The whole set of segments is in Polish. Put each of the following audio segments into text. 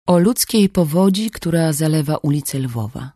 O ludzkiej powodzi, która zalewa ulicę Lwowa.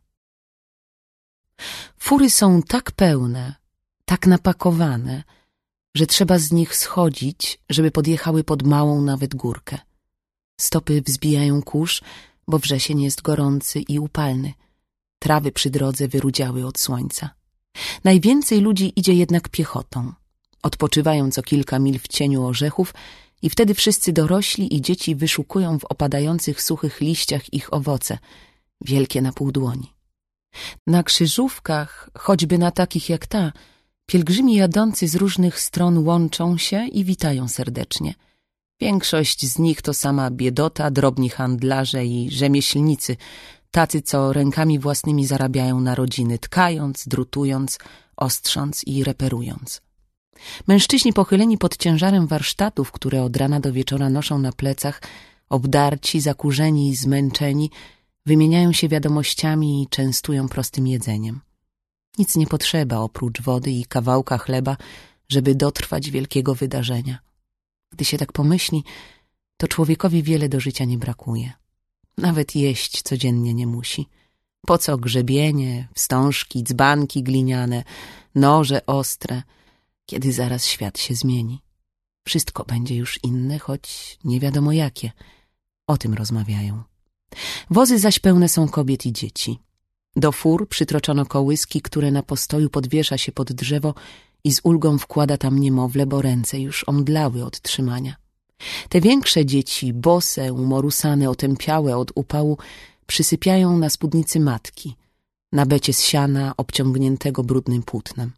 Fury są tak pełne, tak napakowane, że trzeba z nich schodzić, żeby podjechały pod małą nawet górkę. Stopy wzbijają kurz, bo wrzesień jest gorący i upalny. Trawy przy drodze wyrudziały od słońca. Najwięcej ludzi idzie jednak piechotą. Odpoczywają co kilka mil w cieniu orzechów i wtedy wszyscy dorośli i dzieci wyszukują w opadających suchych liściach ich owoce, wielkie na pół dłoni. Na krzyżówkach, choćby na takich jak ta, pielgrzymi jadący z różnych stron łączą się i witają serdecznie. Większość z nich to sama biedota, drobni handlarze i rzemieślnicy, tacy, co rękami własnymi zarabiają na rodziny, tkając, drutując, ostrząc i reperując. Mężczyźni pochyleni pod ciężarem warsztatów, które od rana do wieczora noszą na plecach, obdarci, zakurzeni i zmęczeni, wymieniają się wiadomościami i częstują prostym jedzeniem. Nic nie potrzeba oprócz wody i kawałka chleba, żeby dotrwać wielkiego wydarzenia. Gdy się tak pomyśli, to człowiekowi wiele do życia nie brakuje. Nawet jeść codziennie nie musi. Po co grzebienie, wstążki, dzbanki gliniane, noże ostre, kiedy zaraz świat się zmieni. Wszystko będzie już inne, choć nie wiadomo jakie. O tym rozmawiają. Wozy zaś pełne są kobiet i dzieci. Do fur przytroczono kołyski, które na postoju podwiesza się pod drzewo i z ulgą wkłada tam niemowlę, bo ręce już omdlały od trzymania. Te większe dzieci, bose, umorusane, otępiałe od upału, przysypiają na spódnicy matki, na becie z siana obciągniętego brudnym płótnem.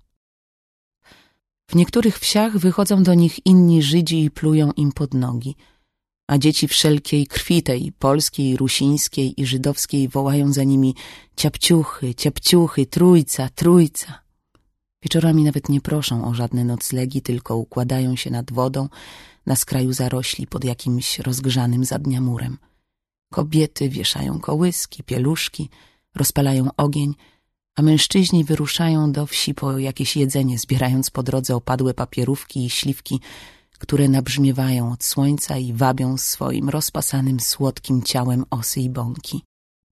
W niektórych wsiach wychodzą do nich inni Żydzi i plują im pod nogi, a dzieci wszelkiej krwi tej polskiej, rusińskiej i żydowskiej wołają za nimi ciapciuchy, ciapciuchy, trójca, trójca. Wieczorami nawet nie proszą o żadne noclegi, tylko układają się nad wodą na skraju zarośli pod jakimś rozgrzanym za dnia murem. Kobiety wieszają kołyski, pieluszki, rozpalają ogień, a mężczyźni wyruszają do wsi po jakieś jedzenie, zbierając po drodze opadłe papierówki i śliwki, które nabrzmiewają od słońca i wabią swoim rozpasanym, słodkim ciałem osy i bąki.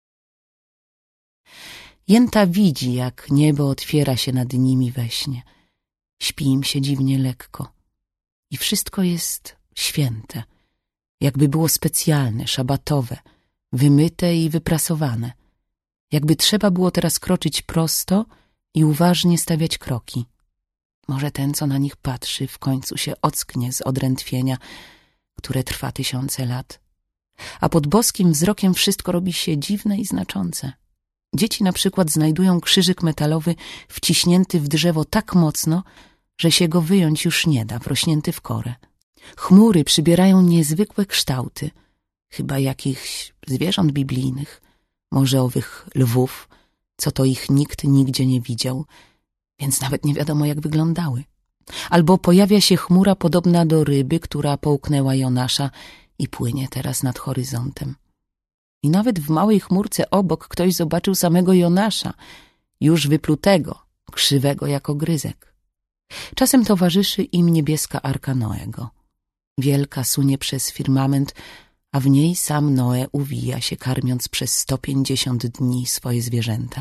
Jęta widzi, jak niebo otwiera się nad nimi we śnie. Śpi im się dziwnie lekko. I wszystko jest święte, jakby było specjalne, szabatowe, wymyte i wyprasowane. Jakby trzeba było teraz kroczyć prosto i uważnie stawiać kroki. Może ten, co na nich patrzy, w końcu się ocknie z odrętwienia, które trwa tysiące lat. A pod boskim wzrokiem wszystko robi się dziwne i znaczące. Dzieci na przykład znajdują krzyżyk metalowy wciśnięty w drzewo tak mocno, że się go wyjąć już nie da, wrośnięty w korę. Chmury przybierają niezwykłe kształty, chyba jakichś zwierząt biblijnych, może owych lwów, co to ich nikt nigdzie nie widział, więc nawet nie wiadomo, jak wyglądały. Albo pojawia się chmura podobna do ryby, która połknęła Jonasza i płynie teraz nad horyzontem. I nawet w małej chmurce obok ktoś zobaczył samego Jonasza, już wyplutego, krzywego jak ogryzek. Czasem towarzyszy im niebieska arka Noego. Wielka sunie przez firmament, a w niej sam Noe uwija się, karmiąc przez 150 dni swoje zwierzęta.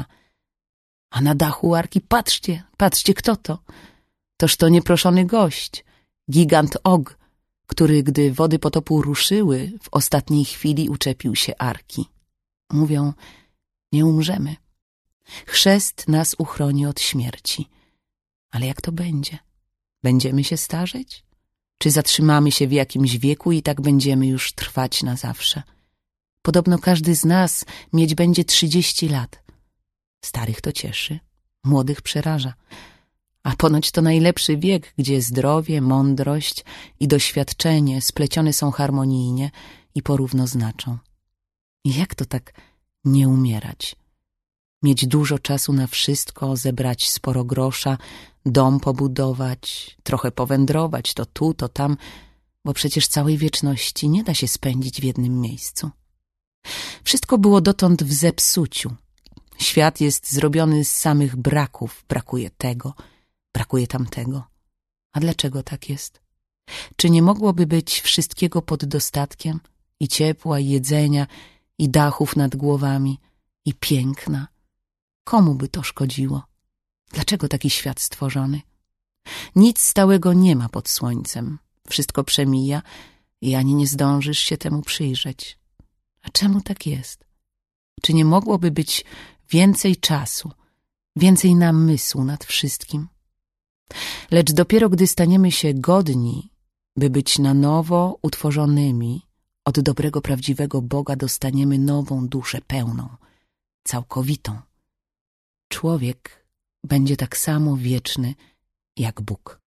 A na dachu arki, patrzcie, patrzcie, kto to? Toż to nieproszony gość, gigant Og, który, gdy wody potopu ruszyły, w ostatniej chwili uczepił się arki. Mówią, nie umrzemy. Chrzest nas uchroni od śmierci. Ale jak to będzie? Będziemy się starzeć? Czy zatrzymamy się w jakimś wieku i tak będziemy już trwać na zawsze? Podobno każdy z nas mieć będzie 30 lat. Starych to cieszy, młodych przeraża. A ponoć to najlepszy wiek, gdzie zdrowie, mądrość i doświadczenie splecione są harmonijnie i porówno znaczą. I jak to tak nie umierać? Mieć dużo czasu na wszystko, zebrać sporo grosza, dom pobudować, trochę powędrować, to tu, to tam, bo przecież całej wieczności nie da się spędzić w jednym miejscu. Wszystko było dotąd w zepsuciu. Świat jest zrobiony z samych braków, brakuje tego, brakuje tamtego. A dlaczego tak jest? Czy nie mogłoby być wszystkiego pod dostatkiem? I ciepła, i jedzenia, i dachów nad głowami, i piękna. Komu by to szkodziło? Dlaczego taki świat stworzony? Nic stałego nie ma pod słońcem. Wszystko przemija i ani nie zdążysz się temu przyjrzeć. A czemu tak jest? Czy nie mogłoby być więcej czasu, więcej namysłu nad wszystkim? Lecz dopiero gdy staniemy się godni, by być na nowo utworzonymi, od dobrego, prawdziwego Boga dostaniemy nową duszę pełną, całkowitą. Człowiek będzie tak samo wieczny jak Bóg.